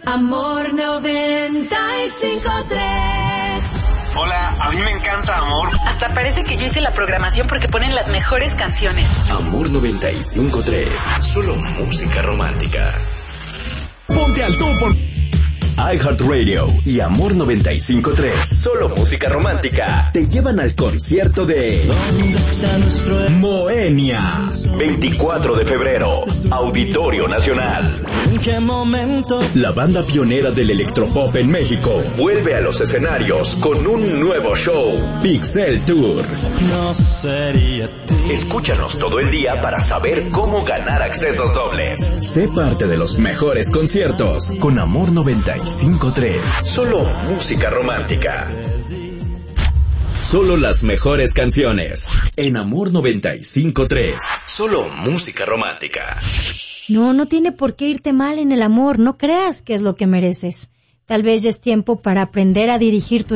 Amor 95.3. Hola, a mí me encanta Amor. Hasta parece que yo hice la programación porque ponen las mejores canciones. Amor 95.3. Solo música romántica. Ponte al tú por iHeartRadio y Amor 95.3. Solo música romántica. Te llevan al concierto de Moenia. 24 de febrero. Auditorio Nacional. ¿En qué momento? La banda pionera del electropop en México vuelve a los escenarios con un nuevo show. Pixel Tour. No sería ti. Escúchanos todo el día para saber cómo ganar accesos dobles. Sé parte de los mejores conciertos con Amor 95.3. Solo música romántica. Solo las mejores canciones en Amor 95.3. Solo música romántica. No tiene por qué irte mal en el amor. No creas que es lo que mereces. Tal vez ya es tiempo para aprender a dirigir tu